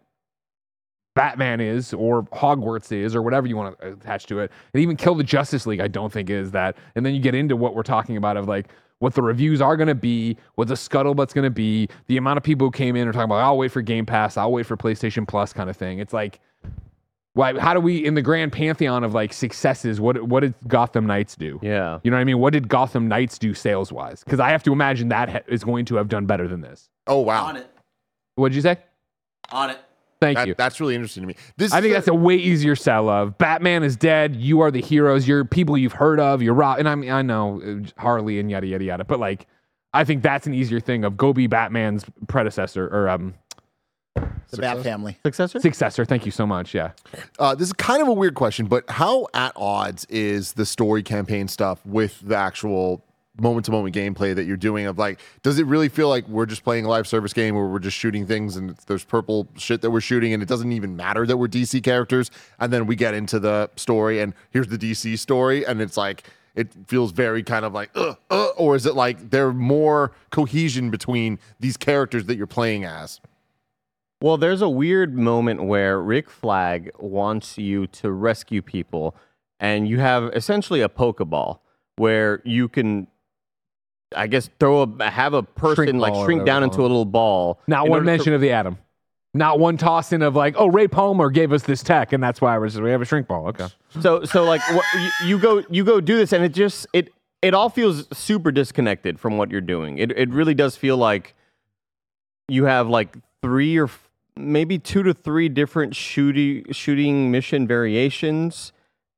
Batman is or Hogwarts is or whatever you want to attach to it. And even Kill the Justice League, I don't think is that. And then you get into what we're talking about of like what the reviews are going to be, what the scuttlebutt's going to be, the amount of people who came in are talking about, I'll wait for Game Pass, I'll wait for PlayStation Plus kind of thing. It's like, why? How do we, in the grand pantheon of like successes, what what did Gotham Knights do? Yeah. You know what I mean? What did Gotham Knights do sales-wise? Because I have to imagine that ha- is going to have done better than this. Oh, wow. On it. What did you say? On it. Thank that, you. That's really interesting to me. This I think a, that's a way easier sell of Batman is dead. You are the heroes. You're people you've heard of. You're Rob. And I mean, I know Harley and yada, yada, yada. But like, I think that's an easier thing of go be Batman's predecessor or um, the Bat Family. Successor? Successor. Thank you so much. Yeah. Uh, this is kind of a weird question, but how at odds is the story campaign stuff with the actual moment-to-moment gameplay that you're doing of like, does it really feel like we're just playing a live service game where we're just shooting things and it's, there's purple shit that we're shooting and it doesn't even matter that we're D C characters, and then we get into the story and here's the D C story and it's like it feels very kind of like uh, uh, or is it like there's more cohesion between these characters that you're playing as? Well, there's a weird moment where Rick Flag wants you to rescue people and you have essentially a Pokeball where you can, I guess, throw a have a person Shrink like ball shrink or down whatever. into a little ball. Not in one order mention to- of the atom. Not one toss in of like, oh, Ray Palmer gave us this tech, and that's why we're just, we have a shrink ball. Okay. So, so like, what, you, you go, you go do this, and it just it it all feels super disconnected from what you're doing. It it really does feel like you have like three or f- maybe two to three different shooting shooting mission variations,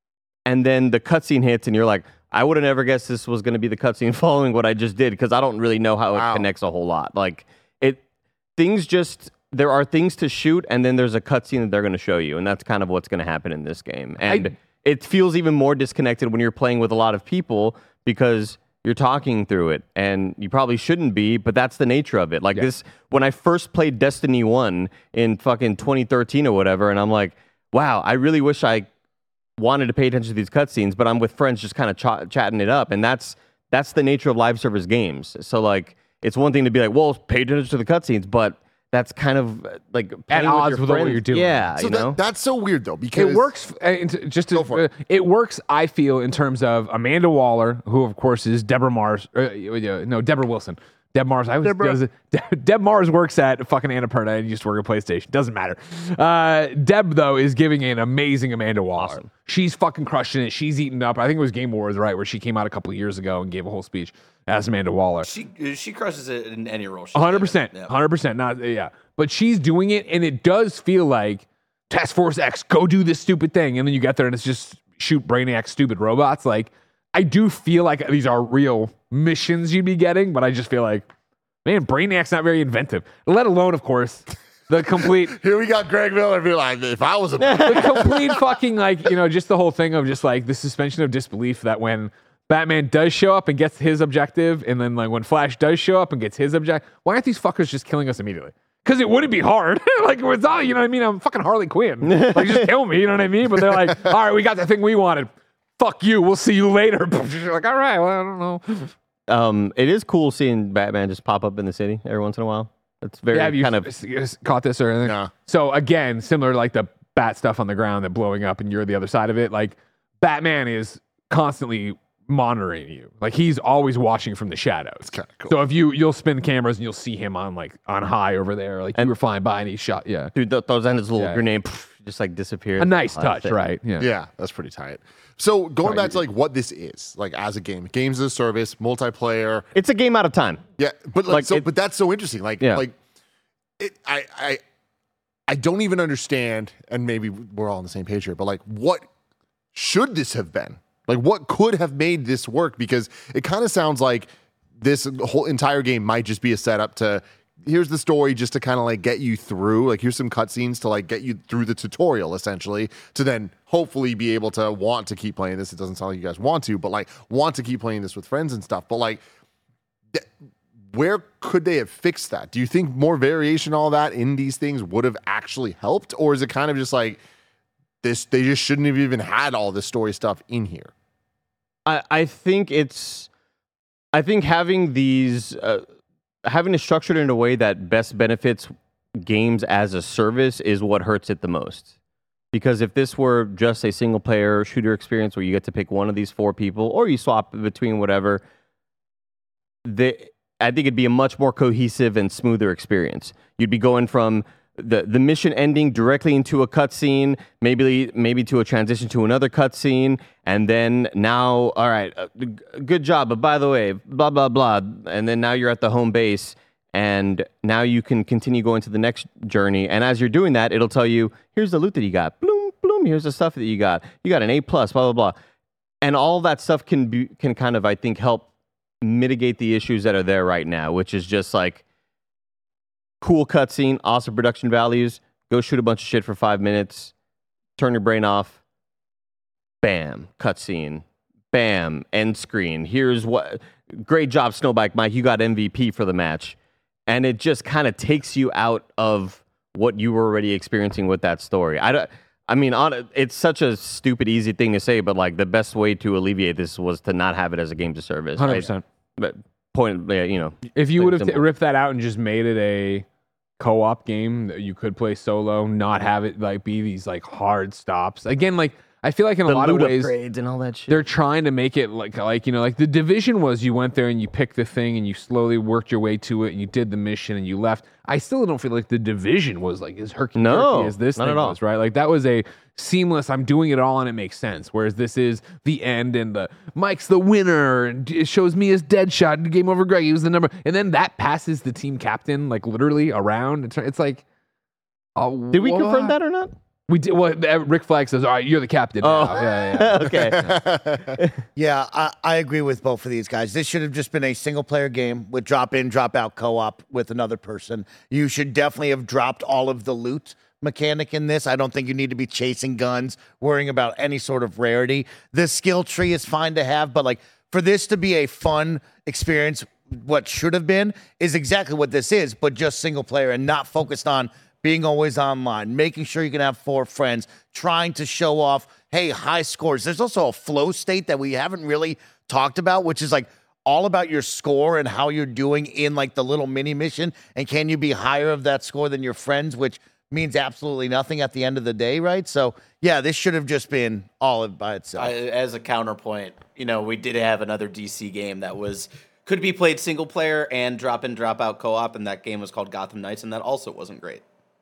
and then the cutscene hits, and you're like, I would have never guessed this was going to be the cutscene following what I just did because I don't really know how Wow. it connects a whole lot. Like it, things just. There are things to shoot, and then there's a cutscene that they're going to show you, and that's kind of what's going to happen in this game. And I, it feels even more disconnected when you're playing with a lot of people because you're talking through it, and you probably shouldn't be, but that's the nature of it. Like yeah. this, when I first played Destiny one in fucking twenty thirteen or whatever, and I'm like, wow, I really wish I wanted to pay attention to these cutscenes, but I'm with friends just kind of ch- chatting it up, and that's that's the nature of live service games. So like, it's one thing to be like, well, pay attention to the cutscenes, but that's kind of like At playing odds with, with your what friends. you're doing. Yeah, So you know. that, that's so weird though because It works, uh, in- just to, Go for it. uh, it works, I feel, in terms of Amanda Waller, who, of course, is Deborah Mars. Uh, uh, no, Deborah Wilson. Deb Mars. I was, does it, De- Deb Mars works at fucking Annapurna and used to work at PlayStation. Doesn't matter. Uh, Deb, though, is giving an amazing Amanda Waller. Awesome. She's fucking crushing it. She's eaten up. I think it was Game Wars, right, where she came out a couple of years ago and gave a whole speech as Amanda Waller. She she crushes it in any role. she's one hundred given. percent. Yeah. one hundred percent. Not, yeah. But she's doing it, and it does feel like Task Force X, go do this stupid thing. And then you get there, and it's just shoot Brainiac stupid robots. Like, I do feel like these are real missions you'd be getting, but I just feel like, man, Brainiac's not very inventive. Let alone, of course, the complete... here we got Greg Miller be like, if I was a the complete fucking, like, you know, just the whole thing of just, like, the suspension of disbelief that when Batman does show up and gets his objective, and then, like, when Flash does show up and gets his objective, why aren't these fuckers just killing us immediately? Because it wouldn't be hard. Like, it's all, you know what I mean? I'm fucking Harley Quinn. Like, just kill me, you know what I mean? But they're like, all right, we got the thing we wanted. Fuck you. We'll see you later. You're like, all right, well, I don't know. Um, it is cool seeing Batman just pop up in the city every once in a while. It's very Yeah, have you kind of s- s- caught this or anything? No. So again, similar to like the bat stuff on the ground that blowing up and you're the other side of it. Like Batman is constantly monitoring you. Like he's always watching from the shadows. kinda cool. So if you you'll spin cameras and you'll see him on like on high over there. Like And- you were flying by and he shot. Yeah, dude th- throws down his little Yeah. grenade, pff, just like disappears. a nice Uh, touch, thing. right? Yeah. Yeah, that's pretty tight. So going Sorry, back you to like what this is, like as a game, games as a service, multiplayer. It's a game out of time. Yeah, but like, Like, so, it- but that's so interesting. Like, Yeah. like it, I, I, I don't even understand, and maybe we're all on the same page here, but like, what should this have been? Like, what could have made this work? Because it kind of sounds like this whole entire game might just be a setup to, here's the story just to kind of like get you through. Like, here's some cutscenes to like get you through the tutorial, essentially, to then hopefully be able to want to keep playing this. It doesn't sound like you guys want to, but like want to keep playing this with friends and stuff. But like, th- where could they have fixed that? Do you think more variation, all that in these things would have actually helped? Or is it kind of just like this, they just shouldn't have even had all this story stuff in here? I, I think it's, I think having these, uh, having it structured in a way that best benefits games as a service is what hurts it the most. Because if this were just a single player shooter experience where you get to pick one of these four people or you swap between whatever, they, I think it'd be a much more cohesive and smoother experience. You'd be going from the, the mission ending directly into a cutscene, maybe maybe to a transition to another cutscene, and then now, all right, uh, g- good job, but by the way, blah, blah, blah, and then now you're at the home base, and now you can continue going to the next journey, and as you're doing that, it'll tell you, here's the loot that you got, bloom, bloom, here's the stuff that you got, you got an A+, plus, blah, blah, blah, and all that stuff can be, can kind of, I think, help mitigate the issues that are there right now, which is just like, cool cutscene, awesome production values, go shoot a bunch of shit for five minutes, turn your brain off, bam, cutscene, bam, end screen. Here's what, great job, Snowbike Mike, you got M V P for the match. And it just kind of takes you out of what you were already experiencing with that story. I don't, I mean, on, it's such a stupid, easy thing to say, but like the best way to alleviate this was to not have it as a game to service. one hundred percent. Right? But point, yeah, you know. If you like would have t- simple. ripped that out and just made it a co-op game that you could play solo, not have it like be these like hard stops. Again, like I feel like in a The lot of loot ways upgrades and all that shit. they're trying to make it like like you know like the Division was you went there and you picked the thing and you slowly worked your way to it and you did the mission and you left. I still don't feel like the Division was like as herky No, as this not thing at all. was, right? Like that was a seamless, I'm doing it all and it makes sense. Whereas this is the end and the Mike's the winner and it shows me as Deadshot, game over Greg, he was the number, and then that passes the team captain like literally around. It's, it's like, oh, Did we what? confirm that or not? We did. Well, Rick Flag says, "All right, you're the captain." Oh, now. yeah, yeah. okay. Yeah, I, I agree with both of these guys. This should have just been a single player game with drop in, drop out co op with another person. You should definitely have dropped all of the loot mechanic in this. I don't think you need to be chasing guns, worrying about any sort of rarity. The skill tree is fine to have, but like for this to be a fun experience, what should have been is exactly what this is, but just single player and not focused on being always online, making sure you can have four friends, trying to show off, hey, high scores. There's also a flow state that we haven't really talked about, which is like all about your score and how you're doing in like the little mini mission. And can you be higher of that score than your friends, which means absolutely nothing at the end of the day, right? So, yeah, this should have just been all by itself. I, as a counterpoint, you know, we did have another D C game that was could be played single player and drop in, drop out co-op, and that game was called Gotham Knights, and that also wasn't great.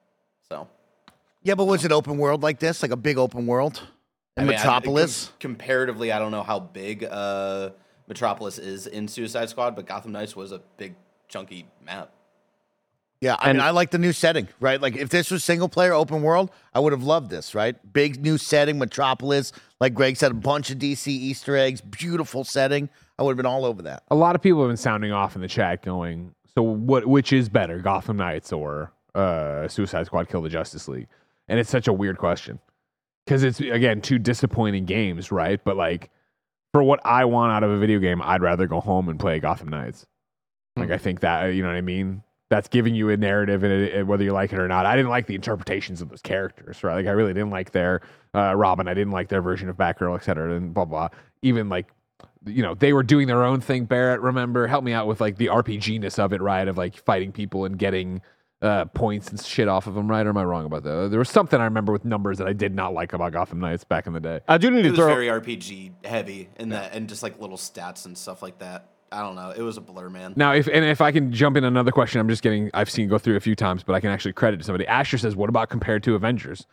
So, yeah, but was it open world like this, like a big open world in I mean, Metropolis? I, com- comparatively, I don't know how big uh, Metropolis is in Suicide Squad, but Gotham Knights was a big, chunky map. Yeah, I And- mean, I like the new setting, right? Like, if this was single player open world, I would have loved this, right? Big new setting, Metropolis. Like Greg said, a bunch of D C Easter eggs, beautiful setting. I would have been all over that. A lot of people have been sounding off in the chat, going, "So what? Which is better, Gotham Knights or uh, Suicide Squad: Kill the Justice League?" And it's such a weird question because it's again two disappointing games, right? But like for what I want out of a video game, I'd rather go home and play Gotham Knights. Like I think that you know what I mean. That's giving you a narrative, and it, it, whether you like it or not. I didn't like the interpretations of those characters, right? Like I really didn't like their uh, Robin. I didn't like their version of Batgirl, et cetera, and blah blah. Even like, you know, they were doing their own thing. Barrett, remember, help me out with like the R P G-ness of it, right? Of like fighting people and getting uh, points and shit off of them, right? Or am I wrong about that? There was something I remember with numbers that I did not like about Gotham Knights back in the day. I do need It to was throw. very R P G heavy in that, and just like little stats and stuff like that. I don't know. It was a blur, man. Now, if and if I can jump in another question, I'm just getting, I've seen go through a few times, but I can actually credit to somebody. Asher says, what about compared to Avengers?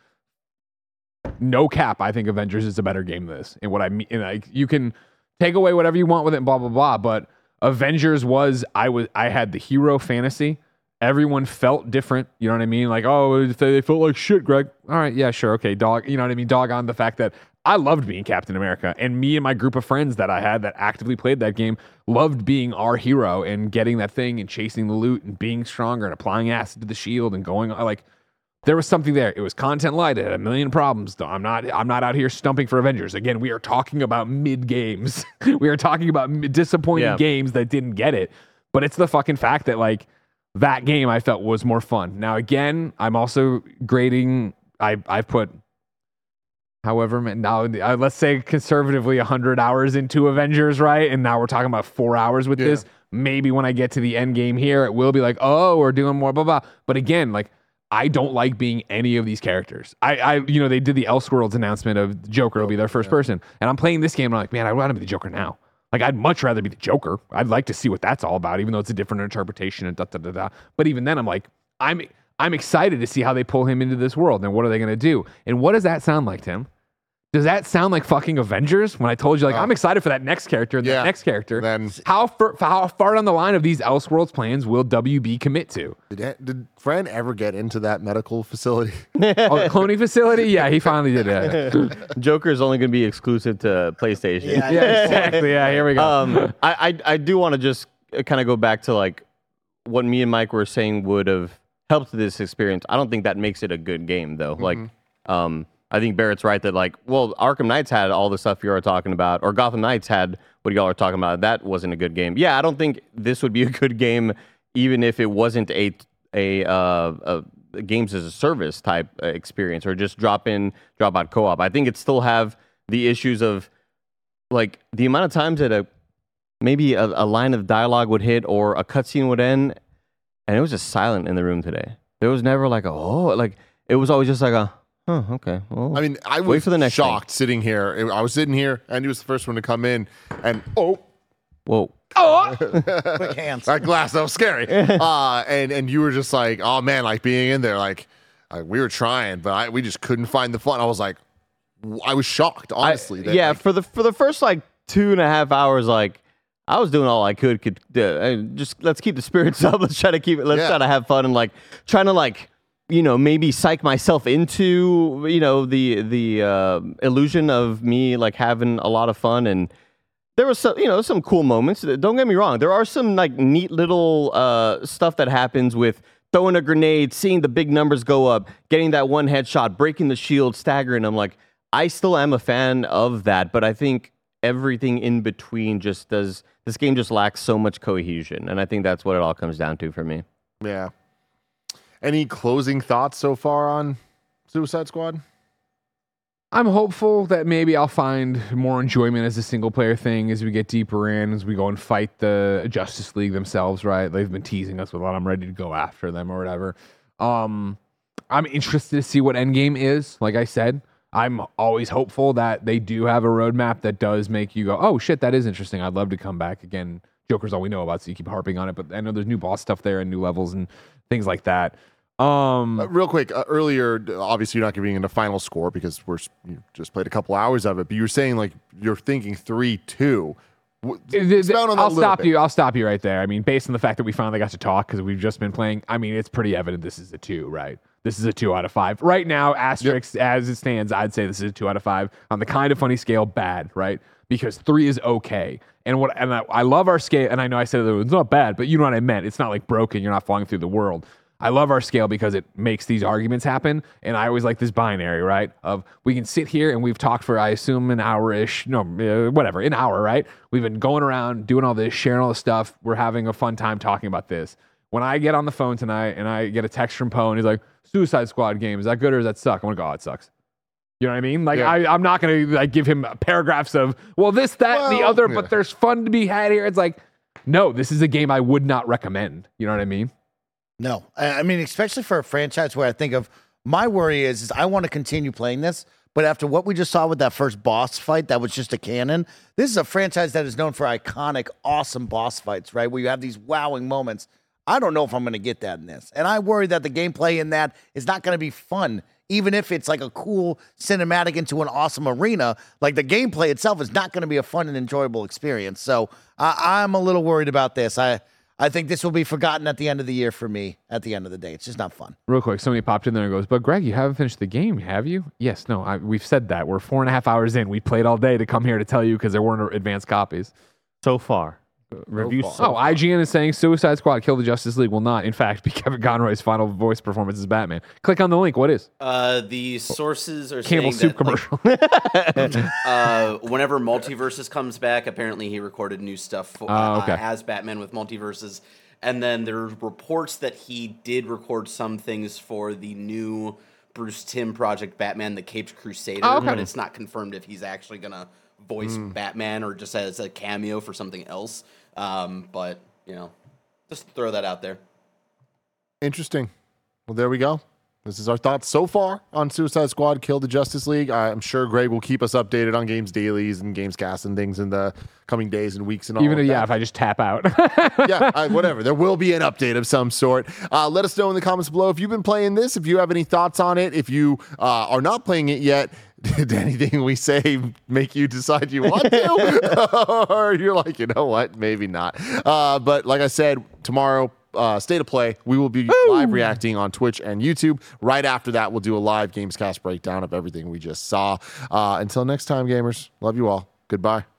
No cap, I think Avengers is a better game than this. And what I mean, and like, you can take away whatever you want with it and blah, blah, blah, but Avengers was, I was, I had the hero fantasy Everyone felt different. You know what I mean? Like, oh, they felt like shit, Greg. All right, yeah, sure, okay, dog. You know what I mean? Dog on the fact that I loved being Captain America, and me and my group of friends that I had that actively played that game loved being our hero and getting that thing and chasing the loot and being stronger and applying acid to the shield and going like. There was something there. It was content light. It had a million problems. I'm not. I'm not out here stumping for Avengers. Again, we are talking about mid games. We are talking about disappointing Yeah. games that didn't get it. But it's the fucking fact that like that game I felt was more fun. Now again, I'm also grading. I I've put however many- now uh, let's say conservatively one hundred hours into Avengers, right? And now we're talking about four hours with Yeah. this. Maybe when I get to the end game here, it will be like, oh, we're doing more blah blah. But again, like. I don't like being any of these characters. I, I, you know, they did the Elseworlds announcement of Joker will be their first person, and I'm playing this game. And I'm like, man, I want to be the Joker now. Like, I'd much rather be the Joker. I'd like to see what that's all about, even though it's a different interpretation and da da da da. But even then, I'm like, I'm, I'm excited to see how they pull him into this world and what are they going to do? And what does that sound like, Tim? Does that sound like fucking Avengers? When I told you, like, Uh, I'm excited for that next character, and yeah. that next character. Then- how far, how far down the line of these Elseworlds plans will W B commit to? Did, did Fran ever get into that medical facility? Oh, the cloning facility? Yeah, he finally did that. Joker is only going to be exclusive to PlayStation. Yeah, Yeah, exactly. Yeah, here we go. Um, I, I I do want to just kind of go back to like what me and Mike were saying would have helped this experience. I don't think that makes it a good game though. Like, um, I think Barrett's right that like, well, Arkham Knights had all the stuff you are talking about, or Gotham Knights had what y'all are talking about. That wasn't a good game. Yeah, I don't think this would be a good game, even if it wasn't a a, uh, a games as a service type uh, experience, or just drop in, drop out co-op. I think it still have the issues of like the amount of times that a maybe a, a line of dialogue would hit or a cutscene would end, and it was just silent in the room today. There was never like a oh, like it was always just like a oh, okay. Well, I mean, I wait was for the next shocked sitting here. I was sitting here, and he was the first one to come in, and oh, Whoa. Quick hands. that glass, that was scary. uh, and and you were just like, oh man, like being in there, like, like we were trying, but I, we just couldn't find the fun. I was like, w- I was shocked, honestly. I, that, yeah, like, for the for the first like two and a half hours, like I was doing all I could. Could uh, just let's keep the spirits up. Let's try to keep it. Let's Yeah. try to have fun and like trying to like you know maybe psych myself into you know the the uh, illusion of me like having a lot of fun. And there was some you know some cool moments. Don't get me wrong. There are some like neat little uh, stuff that happens with throwing a grenade, seeing the big numbers go up, getting that one headshot, breaking the shield, staggering. I'm like, I still am a fan of that, but I think everything in between just does. This game just lacks so much cohesion, and I think that's what it all comes down to for me. yeah. Any closing thoughts so far on Suicide Squad? I'm hopeful that maybe I'll find more enjoyment as a single player thing as we get deeper in, as we go and fight the Justice League themselves, right? They've been teasing us with a lot. I'm ready to go after them or whatever. Um, I'm interested to see what Endgame is. Like I said, I'm always hopeful that they do have a roadmap that does make you go, oh shit, that is interesting. I'd love to come back again. Joker's all we know about, so you keep harping on it. But I know there's new boss stuff there and new levels and things like that. Um, Uh, real quick, uh, earlier, d- obviously you're not giving it a final score because we're s- you just played a couple hours of it, but you were saying like you're thinking three two. W- Th- th- expound on that a I'll little stop bit. you. I'll stop you right there. I mean, based on the fact that we finally got to talk because we've just been playing. I mean, it's pretty evident this is a two, right? This is a two out of five right now. Asterisk as it stands, I'd say this is a two out of five on the kind of funny scale. Bad, right? Because three is okay. And what and I, I love our scale. And I know I said it was not bad, but you know what I meant. It's not like broken. You're not falling through the world. I love our scale because it makes these arguments happen. And I always like this binary, right? Of we can sit here and we've talked for, I assume, an hour-ish, no, uh, whatever, an hour, right? We've been going around doing all this, sharing all this stuff. We're having a fun time talking about this. When I get on the phone tonight and I get a text from Poe and he's like, Suicide Squad game, is that good or does that suck? I'm going to go, oh, it sucks. You know what I mean? Like, Yeah. I, I'm not going to like give him paragraphs of, well, this, that, and the Well, other, yeah. but there's fun to be had here. It's like, no, this is a game I would not recommend. You know what I mean? No, I I mean, especially for a franchise where I think of my worry is, is I want to continue playing this, but after what we just saw with that first boss fight, that was just a cannon. This is a franchise that is known for iconic, awesome boss fights, right? Where you have these wowing moments. I don't know if I'm going to get that in this. And I worry that the gameplay in that is not going to be fun, even if it's like a cool cinematic into an awesome arena. Like the gameplay itself is not going to be a fun and enjoyable experience. So uh, I'm a little worried about this. I, I think this will be forgotten at the end of the year for me. At the end of the day, it's just not fun. Real quick, somebody popped in there and goes, "But Greg, you haven't finished the game, have you?" Yes, no, I, we've said that. We're four and a half hours in. We played all day to come here to tell you because there weren't advanced copies. So far. Review. So So oh, I G N is saying Suicide Squad Kill the Justice League will not, in fact, be Kevin Conroy's final voice performance as Batman. Click on the link. What is? Uh, the sources are Campbell saying Soup that, commercial. like, uh, whenever Multiverses comes back, apparently he recorded new stuff for, Oh, okay. uh, as Batman with Multiverses. And then there are reports that he did record some things for the new Bruce Timm project, Batman the Caped Crusader. Oh, okay. But it's not confirmed if he's actually going to voice Mm. Batman or just as a cameo for something else. Um, but, you know, just throw that out there. Interesting. Well, there we go. This is our thoughts so far on Suicide Squad Kill the Justice League. I'm sure Greg will keep us updated on games dailies and games cast and things in the coming days and weeks and all Even of if, yeah, that. if I just tap out. yeah, I, whatever. There will be an update of some sort. Uh, let us know in the comments below if you've been playing this, if you have any thoughts on it, if you uh, are not playing it yet. Did anything we say make you decide you want to? Or you're like, you know what? Maybe not. Uh, but like I said, tomorrow, uh, State of Play, we will be Woo! live reacting on Twitch and YouTube. Right after that, we'll do a live Gamescast breakdown of everything we just saw. Uh, until next time, gamers, love you all. Goodbye.